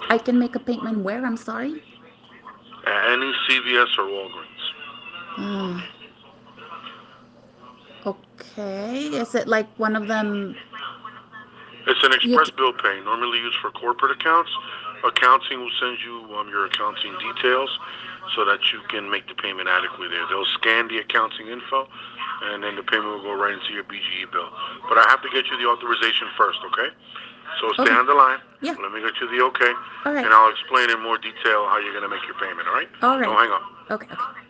I can make a payment where? I'm sorry. At any CVS or Walgreens. Uh, okay. Is it like one of them? It's an You. express bill pay, normally used for corporate accounts. Accounting will send you your accounting details so that you can make the payment adequately there. They'll scan the accounting info, and then the payment will go right into your BGE bill. But I have to get you the authorization first, okay? So stay Okay. on the line. Yeah. Let me get you the okay, All right. and I'll explain in more detail how you're going to make your payment, all right? All right. Don't hang up. Okay. Okay.